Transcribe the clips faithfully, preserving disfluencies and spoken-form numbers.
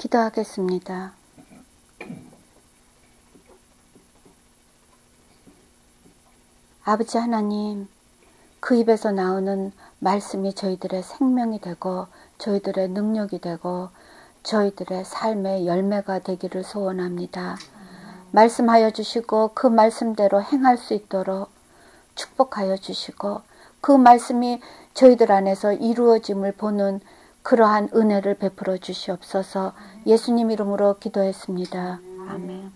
기도하겠습니다. 아버지 하나님, 그 입에서 나오는 말씀이 저희들의 생명이 되고 저희들의 능력이 되고 저희들의 삶의 열매가 되기를 소원합니다. 말씀하여 주시고 그 말씀대로 행할 수 있도록 축복하여 주시고 그 말씀이 저희들 안에서 이루어짐을 보는 그러한 은혜를 베풀어 주시옵소서. 예수님 이름으로 기도했습니다. 아멘.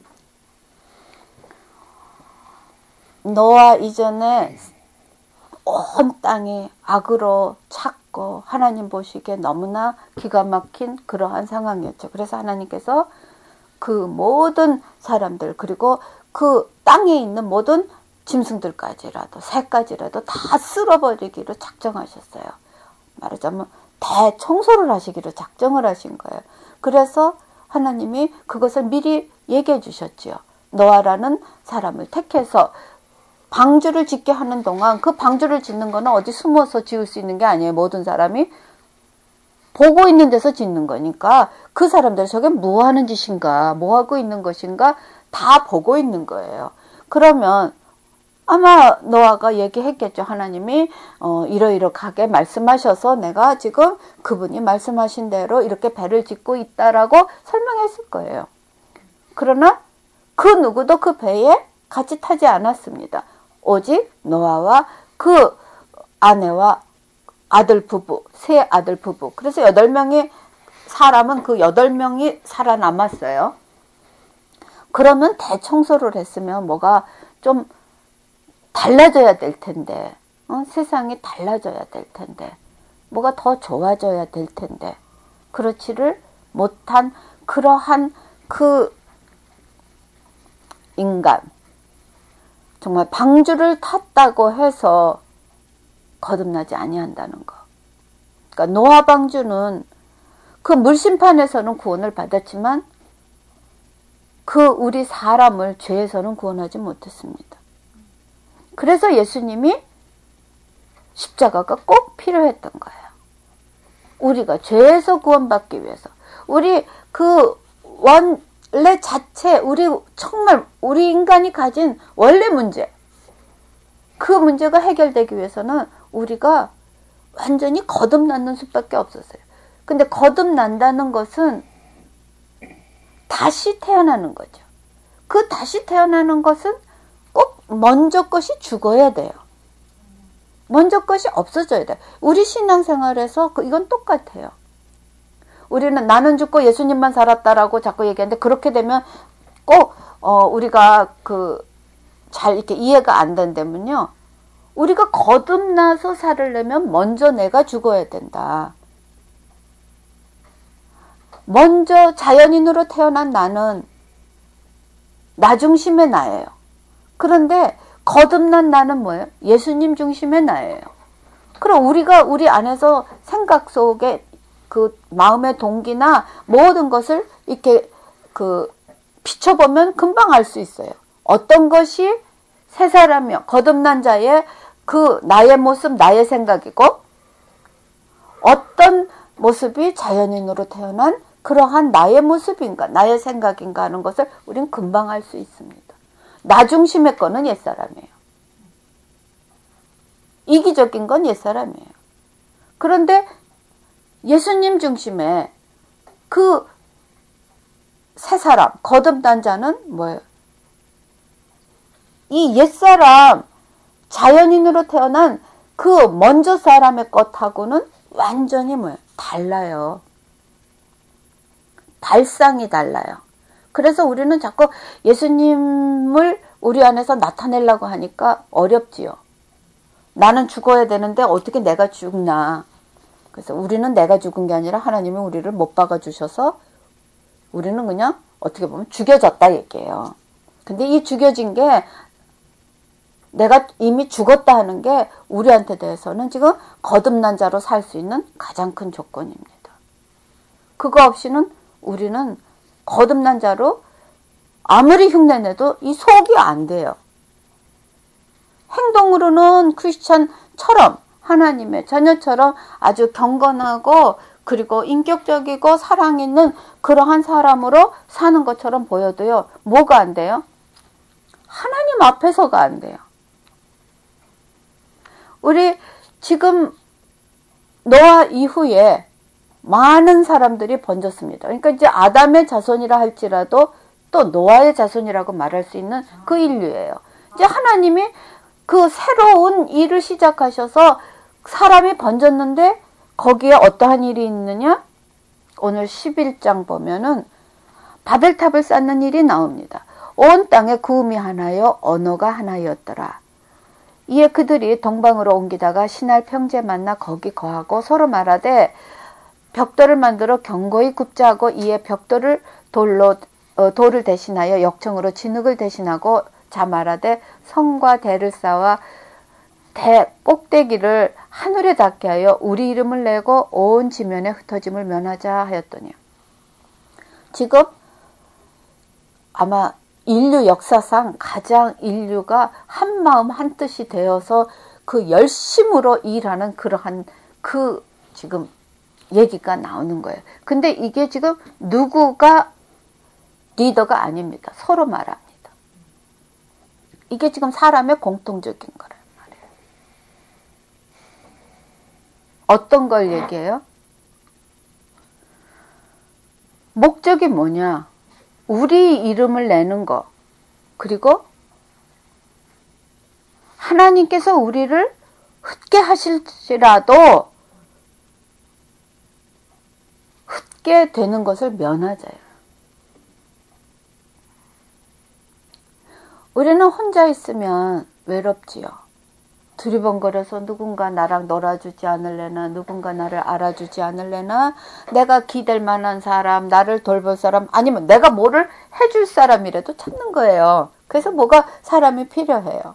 노아 이전에 온 땅이 악으로 찼고 하나님 보시기에 너무나 기가 막힌 그러한 상황이었죠. 그래서 하나님께서 그 모든 사람들 그리고 그 땅에 있는 모든 짐승들까지라도 새까지라도 다 쓸어버리기로 작정하셨어요. 말하자면 대청소를 하시기로 작정을 하신 거예요. 그래서 하나님이 그것을 미리 얘기해 주셨지요. 노아라는 사람을 택해서 방주를 짓게 하는 동안 그 방주를 짓는 거는 어디 숨어서 지을 수 있는 게 아니에요. 모든 사람이 보고 있는 데서 짓는 거니까 그 사람들 저게 뭐 하는 짓인가 뭐 하고 있는 것인가 다 보고 있는 거예요. 그러면 아마 노아가 얘기했겠죠. 하나님이 어, 이러이러하게 말씀하셔서 내가 지금 그분이 말씀하신 대로 이렇게 배를 짓고 있다라고 설명했을 거예요. 그러나 그 누구도 그 배에 같이 타지 않았습니다. 오직 노아와 그 아내와 아들 부부, 세 아들 부부. 그래서 여덟 명의 사람은 그 여덟 명이 살아남았어요. 그러면 대청소를 했으면 뭐가 좀 달라져야 될 텐데, 어? 세상이 달라져야 될 텐데, 뭐가 더 좋아져야 될 텐데, 그렇지를 못한 그러한 그 인간, 정말 방주를 탔다고 해서 거듭나지 아니한다는 거. 그러니까 노아 방주는 그 물심판에서는 구원을 받았지만 그 우리 사람을 죄에서는 구원하지 못했습니다. 그래서 예수님이 십자가가 꼭 필요했던 거예요. 우리가 죄에서 구원받기 위해서. 우리 그 원래 자체, 우리 정말 우리 인간이 가진 원래 문제. 그 문제가 해결되기 위해서는 우리가 완전히 거듭나는 수밖에 없었어요. 근데 거듭난다는 것은 다시 태어나는 거죠. 그 다시 태어나는 것은 꼭 먼저 것이 죽어야 돼요. 먼저 것이 없어져야 돼요. 우리 신앙생활에서 이건 똑같아요. 우리는 나는 죽고 예수님만 살았다라고 자꾸 얘기하는데 그렇게 되면 꼭 어, 우리가 그 잘 이렇게 이해가 안 된다면요. 우리가 거듭나서 살으려면 먼저 내가 죽어야 된다. 먼저 자연인으로 태어난 나는 나 중심의 나예요. 그런데 거듭난 나는 뭐예요? 예수님 중심의 나예요. 그럼 우리가 우리 안에서 생각 속에 그 마음의 동기나 모든 것을 이렇게 그 비춰보면 금방 알 수 있어요. 어떤 것이 새 사람이요. 거듭난 자의 그 나의 모습, 나의 생각이고 어떤 모습이 자연인으로 태어난 그러한 나의 모습인가, 나의 생각인가 하는 것을 우린 금방 알 수 있습니다. 나 중심의 거는 옛사람이에요. 이기적인 건 옛사람이에요. 그런데 예수님 중심의 그 새 사람, 거듭난 자는 뭐예요? 이 옛사람, 자연인으로 태어난 그 먼저 사람의 것하고는 완전히 뭐예요? 달라요. 발상이 달라요. 그래서 우리는 자꾸 예수님을 우리 안에서 나타내려고 하니까 어렵지요. 나는 죽어야 되는데 어떻게 내가 죽나. 그래서 우리는 내가 죽은 게 아니라 하나님이 우리를 못 박아 주셔서 우리는 그냥 어떻게 보면 죽여졌다 얘기해요. 근데 이 죽여진 게 내가 이미 죽었다 하는 게 우리한테 대해서는 지금 거듭난 자로 살 수 있는 가장 큰 조건입니다. 그거 없이는 우리는 거듭난 자로 아무리 흉내내도 이 속이 안 돼요. 행동으로는 크리스찬처럼 하나님의 자녀처럼 아주 경건하고 그리고 인격적이고 사랑 있는 그러한 사람으로 사는 것처럼 보여도요. 뭐가 안 돼요? 하나님 앞에서가 안 돼요. 우리 지금 노아 이후에 많은 사람들이 번졌습니다. 그러니까 이제 아담의 자손이라 할지라도 또 노아의 자손이라고 말할 수 있는 그 인류예요. 이제 하나님이 그 새로운 일을 시작하셔서 사람이 번졌는데 거기에 어떠한 일이 있느냐? 오늘 십일 장 보면은 바벨탑을 쌓는 일이 나옵니다. 온 땅에 구음이 하나요 언어가 하나였더라. 이에 그들이 동방으로 옮기다가 신할 평지에 만나 거기 거하고 서로 말하되 벽돌을 만들어 견고히 굽자 하고 이에 벽돌을 돌로 어, 돌을 대신하여 역청으로 진흙을 대신하고 자 말하되 성과 대를 쌓아 대 꼭대기를 하늘에 닿게 하여 우리 이름을 내고 온 지면에 흩어짐을 면하자 하였더니 지금 아마 인류 역사상 가장 인류가 한 마음 한 뜻이 되어서 그 열심으로 일하는 그러한 그 지금 얘기가 나오는 거예요. 근데 이게 지금 누구가 리더가 아닙니다. 서로 말합니다. 이게 지금 사람의 공통적인 거란 말이에요. 어떤 걸 얘기해요? 목적이 뭐냐? 우리 이름을 내는 거. 그리고 하나님께서 우리를 흩게 하실지라도 흩게 되는 것을 면하자요. 우리는 혼자 있으면 외롭지요. 두리번거려서 누군가 나랑 놀아주지 않을래나, 누군가 나를 알아주지 않을래나, 내가 기댈 만한 사람, 나를 돌볼 사람, 아니면 내가 뭐를 해줄 사람이라도 찾는 거예요. 그래서 뭐가 사람이 필요해요.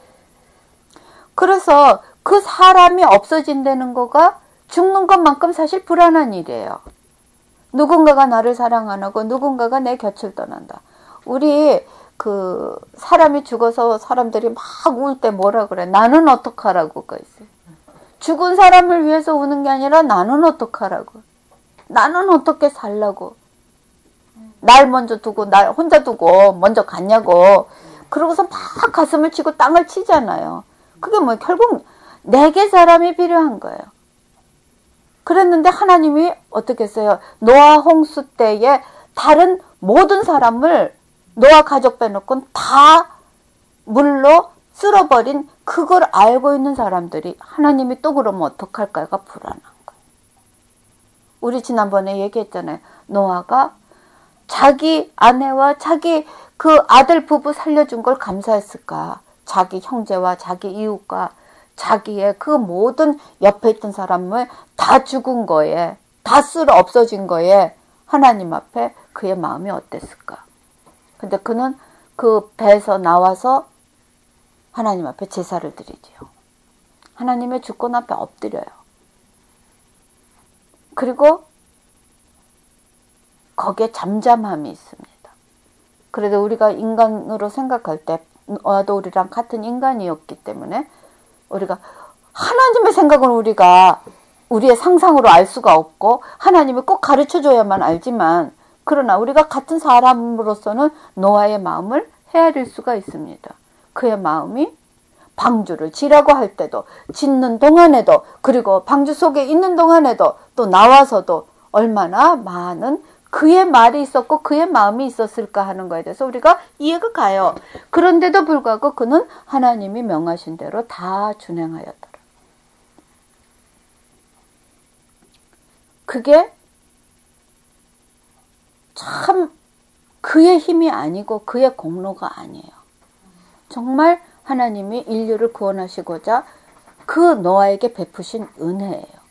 그래서 그 사람이 없어진다는 거가 죽는 것만큼 사실 불안한 일이에요. 누군가가 나를 사랑 안 하고 누군가가 내 곁을 떠난다. 우리 그 사람이 죽어서 사람들이 막 울 때 뭐라 그래? 나는 어떡하라고가 있어요. 죽은 사람을 위해서 우는 게 아니라 나는 어떡하라고. 나는 어떻게 살라고. 날 먼저 두고 날 혼자 두고 먼저 갔냐고. 그러고서 막 가슴을 치고 땅을 치잖아요. 그게 뭐 결국 내게 사람이 필요한 거예요. 그랬는데 하나님이 어떻게 했어요? 노아 홍수 때에 다른 모든 사람을 노아 가족 빼놓고는 다 물로 쓸어버린 그걸 알고 있는 사람들이 하나님이 또 그러면 어떡할까가 불안한 거예요. 우리 지난번에 얘기했잖아요. 노아가 자기 아내와 자기 그 아들 부부 살려준 걸 감사했을까? 자기 형제와 자기 이웃과 자기의 그 모든 옆에 있던 사람을 다 죽은 거에, 다 쓸어 없어진 거에 하나님 앞에 그의 마음이 어땠을까? 근데 그는 그 배에서 나와서 하나님 앞에 제사를 드리지요. 하나님의 주권 앞에 엎드려요. 그리고 거기에 잠잠함이 있습니다. 그래도 우리가 인간으로 생각할 때 노아도 우리랑 같은 인간이었기 때문에 우리가 하나님의 생각을 우리가 우리의 상상으로 알 수가 없고 하나님이 꼭 가르쳐줘야만 알지만 그러나 우리가 같은 사람으로서는 노아의 마음을 헤아릴 수가 있습니다. 그의 마음이 방주를 지라고 할 때도 짓는 동안에도 그리고 방주 속에 있는 동안에도 또 나와서도 얼마나 많은 그의 말이 있었고 그의 마음이 있었을까 하는 거에 대해서 우리가 이해가 가요. 그런데도 불구하고 그는 하나님이 명하신 대로 다 준행하였더라. 그게 참 그의 힘이 아니고 그의 공로가 아니에요. 정말 하나님이 인류를 구원하시고자 그 노아에게 베푸신 은혜예요.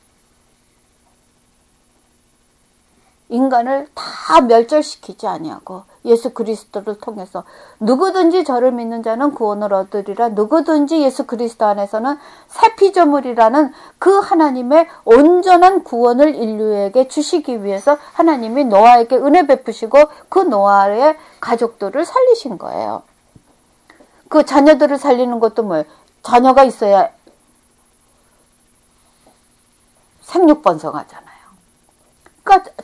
인간을 다 멸절시키지 아니하고 예수 그리스도를 통해서 누구든지 저를 믿는 자는 구원을 얻으리라. 누구든지 예수 그리스도 안에서는 새 피조물이라는 그 하나님의 온전한 구원을 인류에게 주시기 위해서 하나님이 노아에게 은혜 베푸시고 그 노아의 가족들을 살리신 거예요. 그 자녀들을 살리는 것도 뭐예요? 자녀가 있어야 생육번성하잖아요.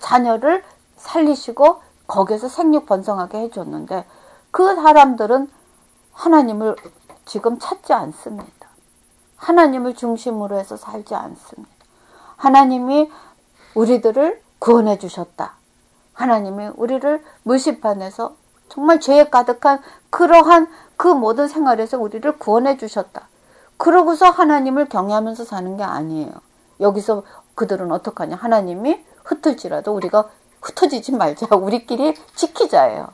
자녀를 살리시고 거기에서 생육 번성하게 해줬는데 그 사람들은 하나님을 지금 찾지 않습니다. 하나님을 중심으로 해서 살지 않습니다. 하나님이 우리들을 구원해 주셨다. 하나님이 우리를 물심판에서 정말 죄에 가득한 그러한 그 모든 생활에서 우리를 구원해 주셨다. 그러고서 하나님을 경외하면서 사는 게 아니에요. 여기서 그들은 어떡하냐. 하나님이 흩을지라도 우리가 흩어지지 말자. 우리끼리 지키자예요.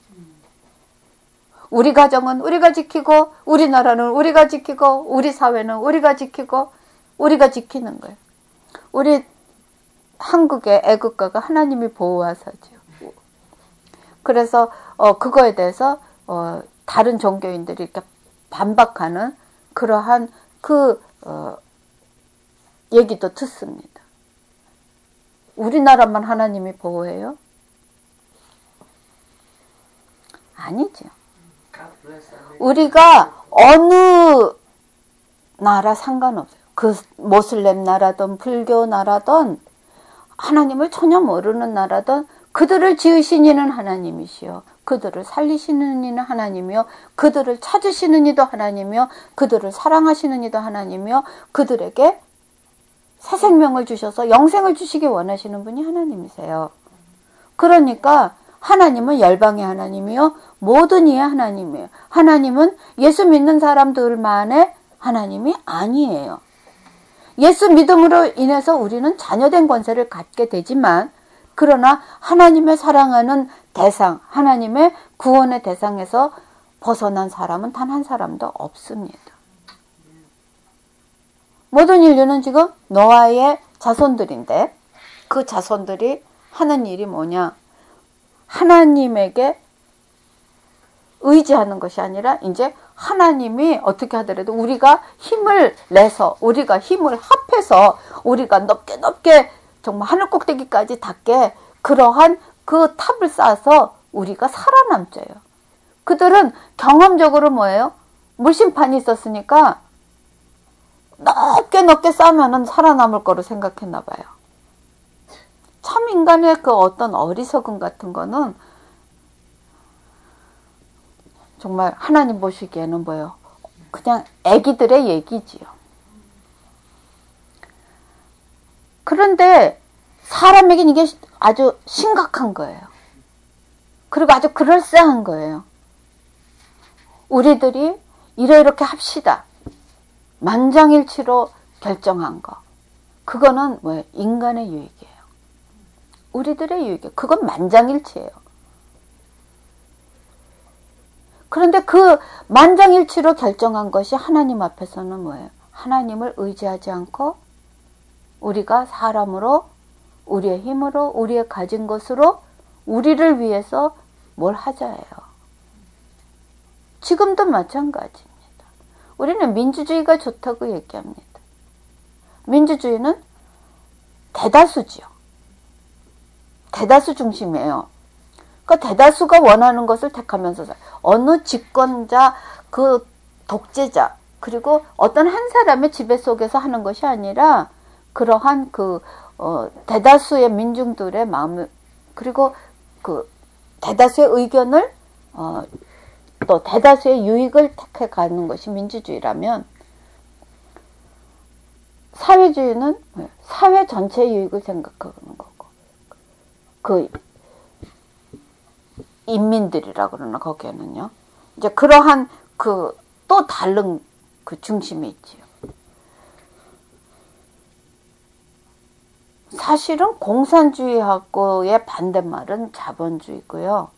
우리 가정은 우리가 지키고 우리나라는 우리가 지키고 우리 사회는 우리가 지키고 우리가 지키는 거예요. 우리 한국의 애국가가 하나님이 보호하사죠. 그래서 어, 그거에 대해서 어, 다른 종교인들이 이렇게 반박하는 그러한 그 어, 얘기도 듣습니다. 우리나라만 하나님이 보호해요? 아니죠. 우리가 어느 나라 상관없어요. 그 모슬렘 나라든 불교 나라든 하나님을 전혀 모르는 나라든 그들을 지으신 이는 하나님이시요. 그들을 살리시는 이는 하나님이요. 그들을 찾으시는 이도 하나님이요. 그들을 사랑하시는 이도 하나님이요. 그들에게 새 생명을 주셔서 영생을 주시기 원하시는 분이 하나님이세요. 그러니까 하나님은 열방의 하나님이요. 모든 이의 하나님이에요. 하나님은 예수 믿는 사람들만의 하나님이 아니에요. 예수 믿음으로 인해서 우리는 자녀된 권세를 갖게 되지만 그러나 하나님의 사랑하는 대상, 하나님의 구원의 대상에서 벗어난 사람은 단 한 사람도 없습니다. 모든 인류는 지금 노아의 자손들인데 그 자손들이 하는 일이 뭐냐? 하나님에게 의지하는 것이 아니라 이제 하나님이 어떻게 하더라도 우리가 힘을 내서 우리가 힘을 합해서 우리가 높게 높게 정말 하늘 꼭대기까지 닿게 그러한 그 탑을 쌓아서 우리가 살아남자요. 그들은 경험적으로 뭐예요? 물심판이 있었으니까 높게 높게 쌓으면 살아남을 거로 생각했나 봐요. 참 인간의 그 어떤 어리석음 같은 거는 정말 하나님 보시기에는 뭐예요? 그냥 애기들의 얘기지요. 그런데 사람에게는 이게 아주 심각한 거예요. 그리고 아주 그럴싸한 거예요. 우리들이 이래 이렇게 합시다. 만장일치로 결정한 거. 그거는 뭐예요? 인간의 유익이에요. 우리들의 유익이에요. 그건 만장일치예요. 그런데 그 만장일치로 결정한 것이 하나님 앞에서는 뭐예요? 하나님을 의지하지 않고 우리가 사람으로 우리의 힘으로 우리의 가진 것으로 우리를 위해서 뭘 하자예요. 지금도 마찬가지입니다. 우리는 민주주의가 좋다고 얘기합니다. 민주주의는 대다수지요. 대다수 중심이에요. 그러니까 대다수가 원하는 것을 택하면서 살아요. 어느 집권자, 그 독재자, 그리고 어떤 한 사람의 지배 속에서 하는 것이 아니라 그러한 그 어, 대다수의 민중들의 마음을 그리고 그 대다수의 의견을 어, 또 대다수의 유익을 택해 가는 것이 민주주의라면 사회주의는 사회 전체의 유익을 생각하는 거고 그 인민들이라 그러나 거기에는요. 이제 그러한 그 또 다른 그 중심이 있지요. 사실은 공산주의하고의 반대말은 자본주의고요.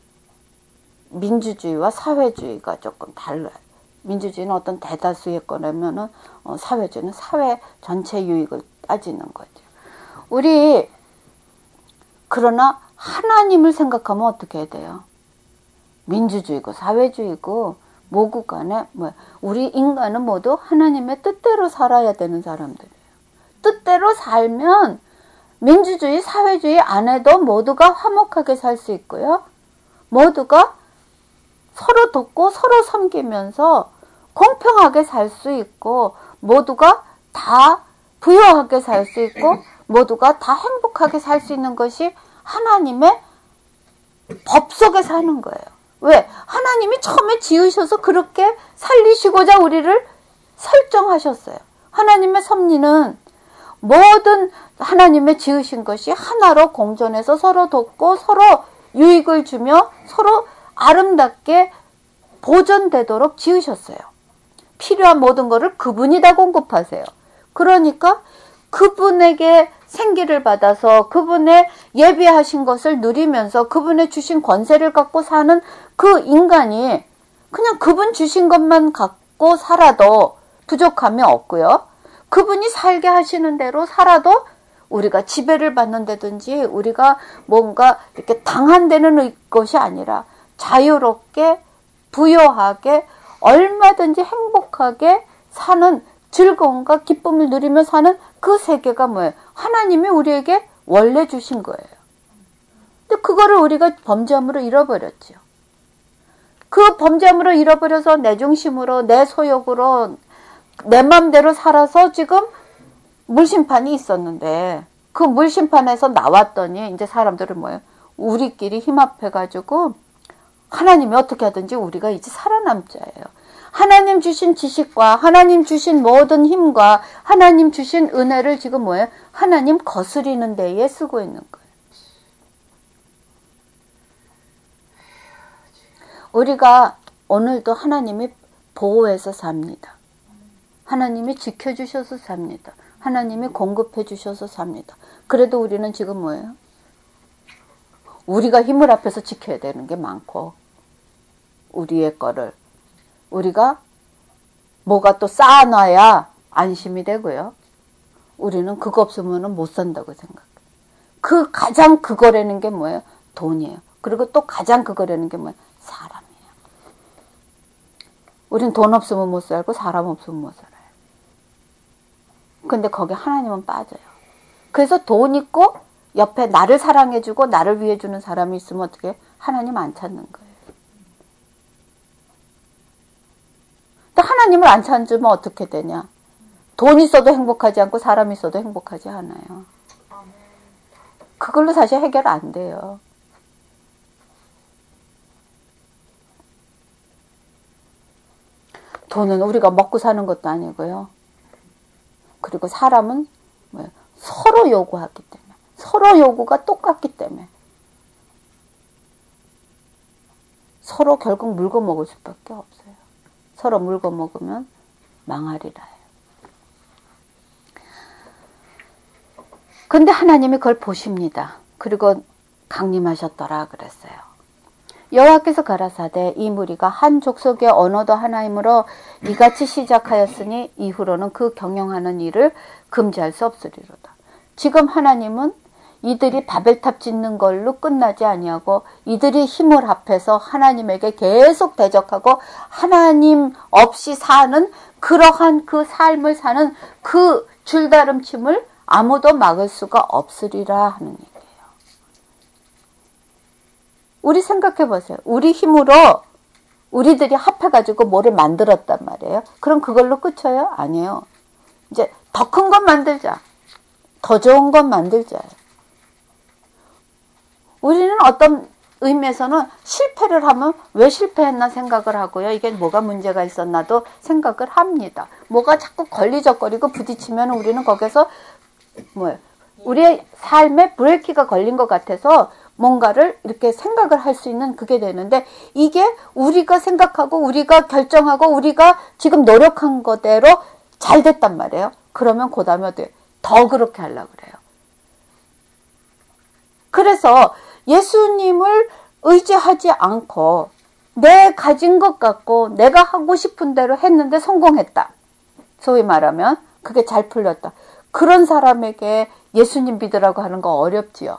민주주의와 사회주의가 조금 달라요. 민주주의는 어떤 대다수의 거라면은 어, 사회주의는 사회 전체 유익을 따지는 거죠. 우리 그러나 하나님을 생각하면 어떻게 해야 돼요? 민주주의고 사회주의고 모국 간에 뭐 우리 인간은 모두 하나님의 뜻대로 살아야 되는 사람들이에요. 뜻대로 살면 민주주의, 사회주의 안에도 모두가 화목하게 살 수 있고요. 모두가 서로 돕고 서로 섬기면서 공평하게 살 수 있고 모두가 다 부유하게 살 수 있고 모두가 다 행복하게 살 수 있는 것이 하나님의 법 속에 사는 거예요. 왜? 하나님이 처음에 지으셔서 그렇게 살리시고자 우리를 설정하셨어요. 하나님의 섭리는 모든 하나님의 지으신 것이 하나로 공존해서 서로 돕고 서로 유익을 주며 서로 아름답게 보존되도록 지으셨어요. 필요한 모든 것을 그분이 다 공급하세요. 그러니까 그분에게 생기를 받아서 그분의 예비하신 것을 누리면서 그분의 주신 권세를 갖고 사는 그 인간이 그냥 그분 주신 것만 갖고 살아도 부족함이 없고요. 그분이 살게 하시는 대로 살아도 우리가 지배를 받는다든지 우리가 뭔가 이렇게 당한다는 것이 아니라 자유롭게 부요하게 얼마든지 행복하게 사는 즐거움과 기쁨을 누리며 사는 그 세계가 뭐예요? 하나님이 우리에게 원래 주신 거예요. 근데 그거를 우리가 범죄함으로 잃어버렸죠. 그 범죄함으로 잃어버려서 내 중심으로 내 소욕으로 내 맘대로 살아서 지금 물심판이 있었는데 그 물심판에서 나왔더니 이제 사람들은 뭐예요? 우리끼리 힘합해가지고 하나님이 어떻게 하든지 우리가 이제 살아남자예요. 하나님 주신 지식과 하나님 주신 모든 힘과 하나님 주신 은혜를 지금 뭐예요? 하나님 거스리는 데에 쓰고 있는 거예요. 우리가 오늘도 하나님이 보호해서 삽니다. 하나님이 지켜주셔서 삽니다. 하나님이 공급해 주셔서 삽니다. 그래도 우리는 지금 뭐예요? 우리가 힘을 합해서 지켜야 되는 게 많고 우리의 거를 우리가 뭐가 또 쌓아놔야 안심이 되고요. 우리는 그거 없으면 못 산다고 생각해요. 그 가장 그거라는 게 뭐예요? 돈이에요. 그리고 또 가장 그거라는 게 뭐예요? 사람이에요. 우린 돈 없으면 못 살고 사람 없으면 못 살아요. 근데 거기 하나님은 빠져요. 그래서 돈 있고 옆에 나를 사랑해주고 나를 위해주는 사람이 있으면 어떻게 하나님 안 찾는 거예요. 근데 하나님을 안 찾으면 어떻게 되냐? 돈 있어도 행복하지 않고 사람 있어도 행복하지 않아요. 그걸로 사실 해결 안 돼요. 돈은 우리가 먹고 사는 것도 아니고요. 그리고 사람은 뭐예요? 서로 요구하기 때문에 서로 요구가 똑같기 때문에 서로 결국 물고 먹을 수밖에 없어요. 서로 물고 먹으면 망하리라 해요. 근데 하나님이 그걸 보십니다. 그리고 강림하셨더라 그랬어요. 여호와께서 가라사대 이 무리가 한 족속의 언어도 하나이므로 이같이 시작하였으니 이후로는 그 경영하는 일을 금지할 수 없으리로다. 지금 하나님은 이들이 바벨탑 짓는 걸로 끝나지 아니하고 이들이 힘을 합해서 하나님에게 계속 대적하고 하나님 없이 사는 그러한 그 삶을 사는 그 줄다름침을 아무도 막을 수가 없으리라 하는 얘기예요. 우리 생각해 보세요. 우리 힘으로 우리들이 합해가지고 뭐를 만들었단 말이에요. 그럼 그걸로 끝이에요? 아니에요. 이제 더 큰 것 만들자. 더 좋은 것 만들자. 우리는 어떤 의미에서는 실패를 하면 왜 실패했나 생각을 하고요. 이게 뭐가 문제가 있었나도 생각을 합니다. 뭐가 자꾸 걸리적거리고 부딪히면 우리는 거기서 뭐예요? 우리의 삶에 브레이크가 걸린 것 같아서 뭔가를 이렇게 생각을 할 수 있는 그게 되는데 이게 우리가 생각하고 우리가 결정하고 우리가 지금 노력한 거대로 잘 됐단 말이에요. 그러면 그 다음에 어때요? 더 그렇게 하려고 그래요. 그래서 예수님을 의지하지 않고 내 가진 것 갖고 내가 하고 싶은 대로 했는데 성공했다. 소위 말하면 그게 잘 풀렸다. 그런 사람에게 예수님 믿으라고 하는 거 어렵지요.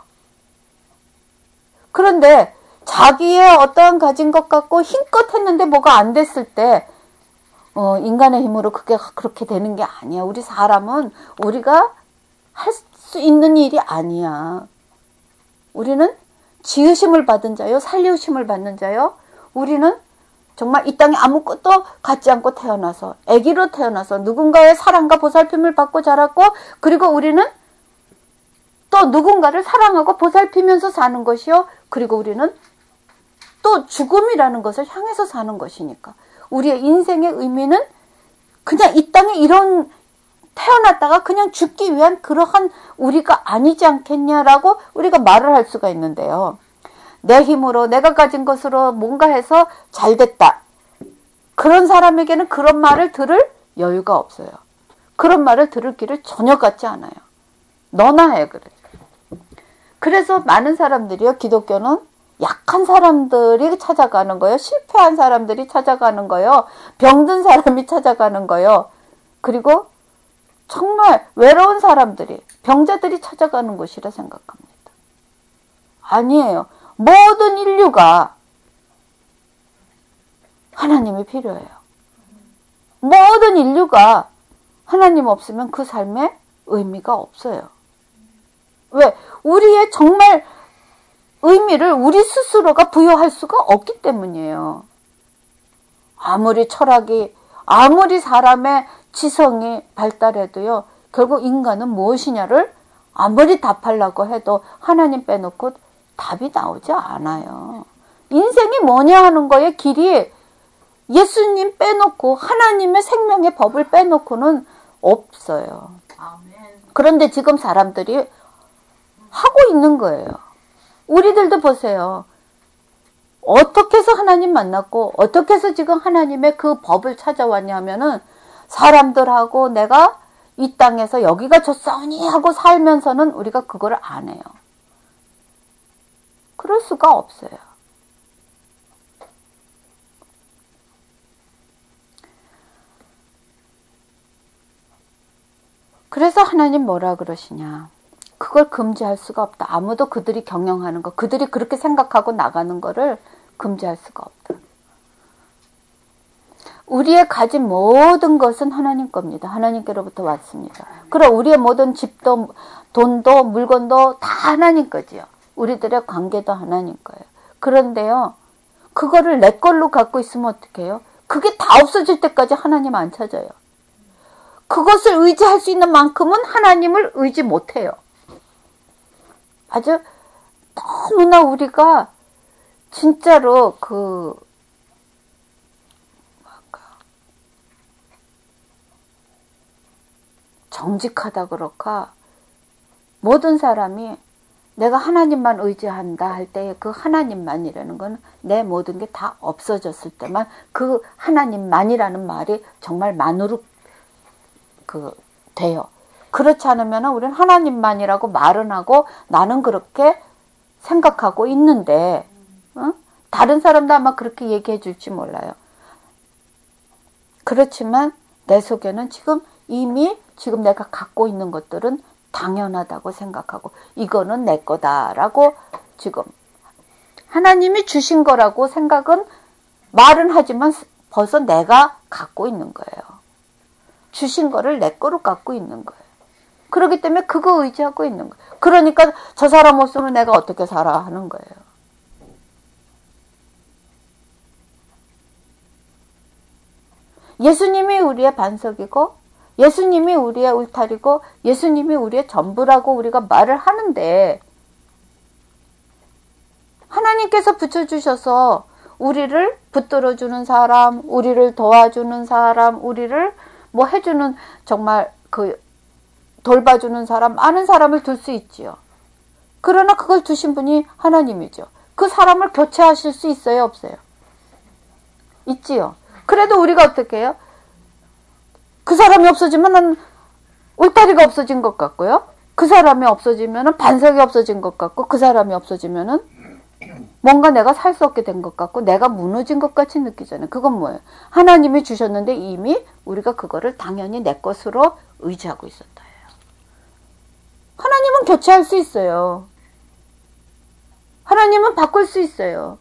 그런데 자기의 어떠한 가진 것 갖고 힘껏 했는데 뭐가 안 됐을 때 어, 인간의 힘으로 그게 그렇게 되는 게 아니야. 우리 사람은 우리가 할 수 있는 일이 아니야. 우리는 지으심을 받은 자요, 살리우심을 받는 자요. 우리는 정말 이 땅에 아무것도 갖지 않고 태어나서 아기로 태어나서 누군가의 사랑과 보살핌을 받고 자랐고 그리고 우리는 또 누군가를 사랑하고 보살피면서 사는 것이요. 그리고 우리는 또 죽음이라는 것을 향해서 사는 것이니까. 우리의 인생의 의미는 그냥 이 땅에 이런 태어났다가 그냥 죽기 위한 그러한 우리가 아니지 않겠냐라고 우리가 말을 할 수가 있는데요. 내 힘으로 내가 가진 것으로 뭔가 해서 잘됐다. 그런 사람에게는 그런 말을 들을 여유가 없어요. 그런 말을 들을 길을 전혀 갖지 않아요. 너나 해 그래. 그래서 많은 사람들이요. 기독교는 약한 사람들이 찾아가는 거예요. 실패한 사람들이 찾아가는 거예요. 병든 사람이 찾아가는 거예요. 그리고 정말 외로운 사람들이, 병자들이 찾아가는 곳이라 생각합니다. 아니에요. 모든 인류가 하나님이 필요해요. 모든 인류가 하나님 없으면 그 삶에 의미가 없어요. 왜? 우리의 정말 의미를 우리 스스로가 부여할 수가 없기 때문이에요. 아무리 철학이, 아무리 사람의 지성이 발달해도요, 결국 인간은 무엇이냐를 아무리 답하려고 해도 하나님 빼놓고 답이 나오지 않아요. 인생이 뭐냐 하는 거에 길이 예수님 빼놓고 하나님의 생명의 법을 빼놓고는 없어요. 그런데 지금 사람들이 하고 있는 거예요. 우리들도 보세요. 어떻게 해서 하나님 만났고 어떻게 해서 지금 하나님의 그 법을 찾아왔냐 하면은 사람들하고 내가 이 땅에서 여기가 좋사오니 하고 살면서는 우리가 그거를 안 해요. 그럴 수가 없어요. 그래서 하나님 뭐라 그러시냐. 그걸 금지할 수가 없다. 아무도 그들이 경영하는 거, 그들이 그렇게 생각하고 나가는 거를 금지할 수가 없다. 우리의 가진 모든 것은 하나님 겁니다. 하나님께로부터 왔습니다. 그럼 우리의 모든 집도, 돈도, 물건도 다 하나님 거지요. 우리들의 관계도 하나님 거예요. 그런데요, 그거를 내 걸로 갖고 있으면 어떡해요? 그게 다 없어질 때까지 하나님 안 찾아요. 그것을 의지할 수 있는 만큼은 하나님을 의지 못해요. 아주 너무나 우리가 진짜로 그 정직하다 그럴까? 모든 사람이 내가 하나님만 의지한다 할 때 그 하나님만이라는 건 내 모든 게 다 없어졌을 때만 그 하나님만이라는 말이 정말 만으로 그 돼요. 그렇지 않으면 우리는 하나님만이라고 말은 하고 나는 그렇게 생각하고 있는데 어? 다른 사람도 아마 그렇게 얘기해 줄지 몰라요. 그렇지만 내 속에는 지금 이미 지금 내가 갖고 있는 것들은 당연하다고 생각하고 이거는 내 거다라고 지금 하나님이 주신 거라고 생각은 말은 하지만 벌써 내가 갖고 있는 거예요. 주신 거를 내 거로 갖고 있는 거예요. 그렇기 때문에 그거 의지하고 있는 거예요. 그러니까 저 사람 없으면 내가 어떻게 살아 하는 거예요. 예수님이 우리의 반석이고 예수님이 우리의 울타리고 예수님이 우리의 전부라고 우리가 말을 하는데 하나님께서 붙여주셔서 우리를 붙들어주는 사람, 우리를 도와주는 사람, 우리를 뭐 해주는 정말 그 돌봐주는 사람, 많은 사람을 둘 수 있지요. 그러나 그걸 두신 분이 하나님이죠. 그 사람을 교체하실 수 있어요, 없어요? 있지요. 그래도 우리가 어떻게 해요? 그 사람이 없어지면 울타리가 없어진 것 같고요. 그 사람이 없어지면 반석이 없어진 것 같고 그 사람이 없어지면 뭔가 내가 살 수 없게 된 것 같고 내가 무너진 것 같이 느끼잖아요. 그건 뭐예요? 하나님이 주셨는데 이미 우리가 그거를 당연히 내 것으로 의지하고 있었다. 하나님은 교체할 수 있어요. 하나님은 바꿀 수 있어요.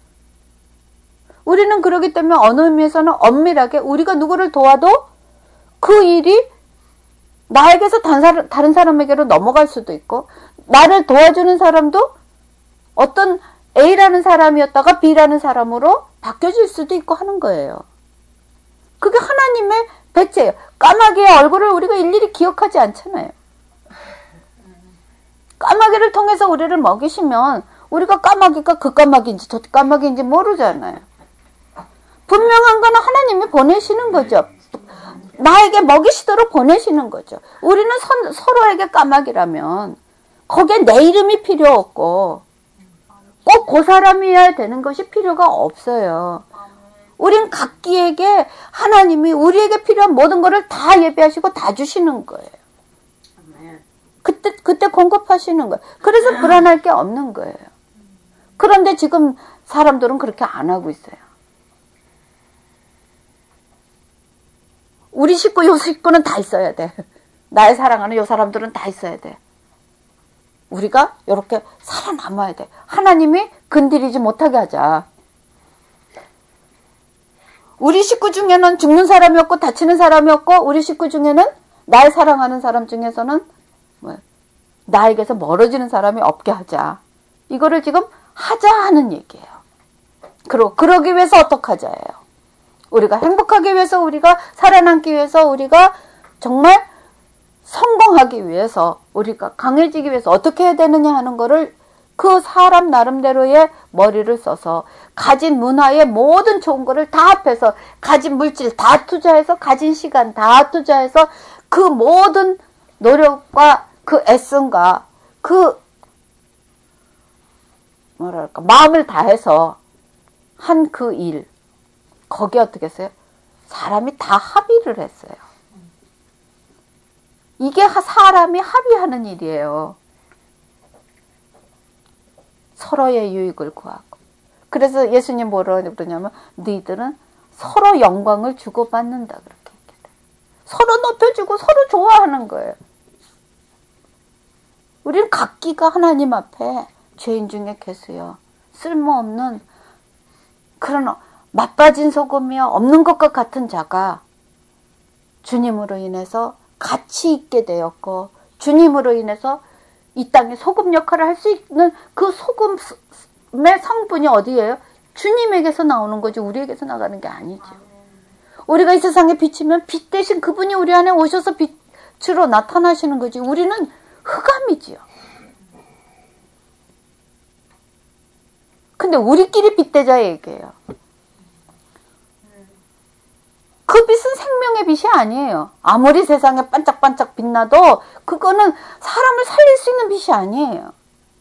우리는 그러기 때문에 어느 의미에서는 엄밀하게 우리가 누구를 도와도 그 일이 나에게서 다른 사람에게로 넘어갈 수도 있고 나를 도와주는 사람도 어떤 A라는 사람이었다가 B라는 사람으로 바뀌어질 수도 있고 하는 거예요. 그게 하나님의 배째예요. 까마귀의 얼굴을 우리가 일일이 기억하지 않잖아요. 까마귀를 통해서 우리를 먹이시면 우리가 까마귀가 그 까마귀인지 저 까마귀인지 모르잖아요. 분명한 거는 하나님이 보내시는 거죠. 나에게 먹이시도록 보내시는 거죠. 우리는 선, 서로에게 까마귀라면 거기에 내 이름이 필요 없고 꼭 그 사람이어야 되는 것이 필요가 없어요. 우린 각기에게 하나님이 우리에게 필요한 모든 것을 다 예배하시고 다 주시는 거예요. 그때 그때 공급하시는 거예요. 그래서 불안할 게 없는 거예요. 그런데 지금 사람들은 그렇게 안 하고 있어요. 우리 식구, 요 식구는 다 있어야 돼. 나의 사랑하는 요 사람들은 다 있어야 돼. 우리가 이렇게 살아남아야 돼. 하나님이 건드리지 못하게 하자. 우리 식구 중에는 죽는 사람이 없고 다치는 사람이 없고 우리 식구 중에는 날 사랑하는 사람 중에서는 뭐 나에게서 멀어지는 사람이 없게 하자. 이거를 지금 하자 하는 얘기예요. 그리고 그러기 위해서 어떻게 하자예요. 우리가 행복하기 위해서, 우리가 살아남기 위해서, 우리가 정말 성공하기 위해서, 우리가 강해지기 위해서 어떻게 해야 되느냐 하는 거를 그 사람 나름대로의 머리를 써서 가진 문화의 모든 좋은 거를 다 합해서 가진 물질 다 투자해서 가진 시간 다 투자해서 그 모든 노력과 그 애씀과 그 뭐랄까 마음을 다해서 한 그 일, 거기에 어떻게 했어요? 사람이 다 합의를 했어요. 이게 사람이 합의하는 일이에요. 서로의 유익을 구하고. 그래서 예수님 뭐라고 그러냐면 너희들은 서로 영광을 주고받는다 그렇게 얘기해요. 서로 높여주고 서로 좋아하는 거예요. 우리는 각기가 하나님 앞에 죄인 중에 계세요. 쓸모없는 그런 맛빠진 소금이요 없는 것과 같은 자가 주님으로 인해서 가치 있게 되었고 주님으로 인해서 이 땅에 소금 역할을 할 수 있는 그 소금의 성분이 어디예요? 주님에게서 나오는 거지 우리에게서 나가는 게 아니죠. 우리가 이 세상에 비치면 빛 대신 그분이 우리 안에 오셔서 빛으로 나타나시는 거지 우리는 흑암이지요. 근데 우리끼리 빛대자 얘기예요. 그 빛은 생명의 빛이 아니에요. 아무리 세상에 반짝반짝 빛나도 그거는 사람을 살릴 수 있는 빛이 아니에요.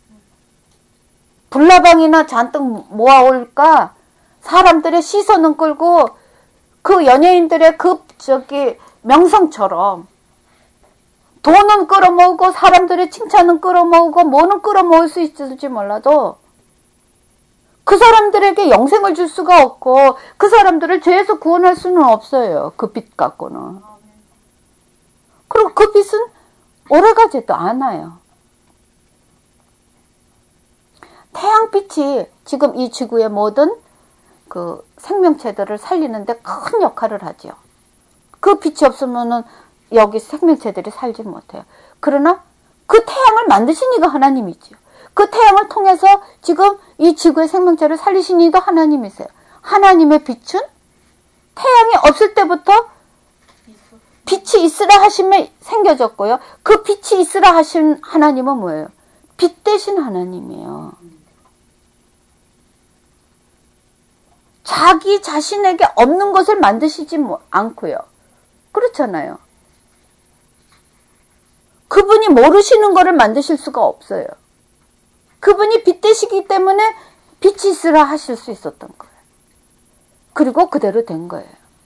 불나방이나 잔뜩 모아올까 사람들의 시선은 끌고 그 연예인들의 그 저기 명성처럼 돈은 끌어모으고 사람들의 칭찬은 끌어모으고 뭐는 끌어모을 수 있을지 몰라도 그 사람들에게 영생을 줄 수가 없고 그 사람들을 죄에서 구원할 수는 없어요. 그 빛 갖고는. 그리고 그 빛은 오래가지도 않아요. 태양빛이 지금 이 지구의 모든 그 생명체들을 살리는데 큰 역할을 하죠. 그 빛이 없으면은 여기 생명체들이 살지 못해요. 그러나 그 태양을 만드신 이가 하나님이죠. 그 태양을 통해서 지금 이 지구의 생명체를 살리신 이도 하나님이세요. 하나님의 빛은 태양이 없을 때부터 빛이 있으라 하심에 생겨졌고요. 그 빛이 있으라 하신 하나님은 뭐예요? 빛 대신 하나님이에요. 자기 자신에게 없는 것을 만드시지 않고요. 그렇잖아요. 그분이 모르시는 것을 만드실 수가 없어요. 그분이 빛 되시기 때문에 빛이 있으라 하실 수 있었던 거예요. 그리고 그대로 된 거예요.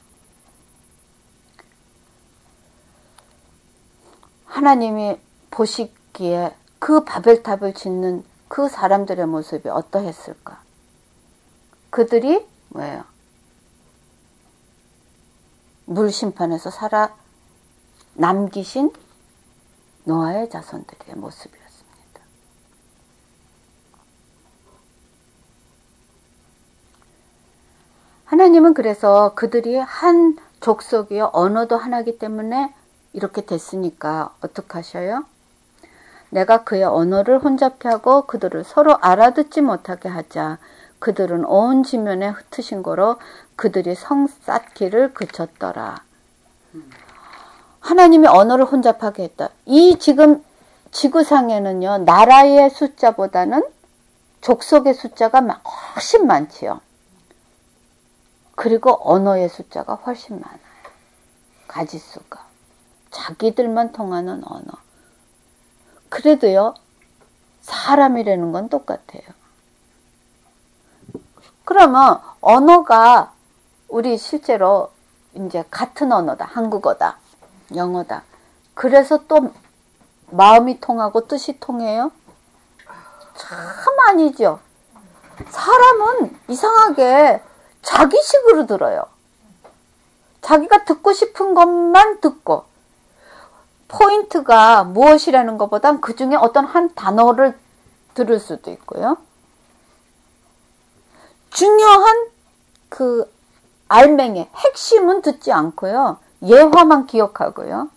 하나님이 보시기에 그 바벨탑을 짓는 그 사람들의 모습이 어떠했을까? 그들이 뭐예요? 물 심판에서 살아 남기신 노아의 자손들의 모습이었습니다. 하나님은 그래서 그들이 한 족속이요 언어도 하나이기 때문에 이렇게 됐으니까 어떻게 하셔요? 내가 그의 언어를 혼잡케 하고 그들을 서로 알아듣지 못하게 하자. 그들은 온 지면에 흩으신 거로 그들이 성 쌓기를 그쳤더라. 하나님이 언어를 혼잡하게 했다. 이 지금 지구상에는요, 나라의 숫자보다는 족속의 숫자가 훨씬 많지요. 그리고 언어의 숫자가 훨씬 많아요. 가지수가. 자기들만 통하는 언어. 그래도요, 사람이라는 건 똑같아요. 그러면 언어가 우리 실제로 이제 같은 언어다. 한국어다. 영어다. 그래서 또 마음이 통하고 뜻이 통해요? 참 아니죠. 사람은 이상하게 자기식으로 들어요. 자기가 듣고 싶은 것만 듣고, 포인트가 무엇이라는 것보단 그 중에 어떤 한 단어를 들을 수도 있고요. 중요한 그 알맹이, 핵심은 듣지 않고요. 예화만 기억하고요.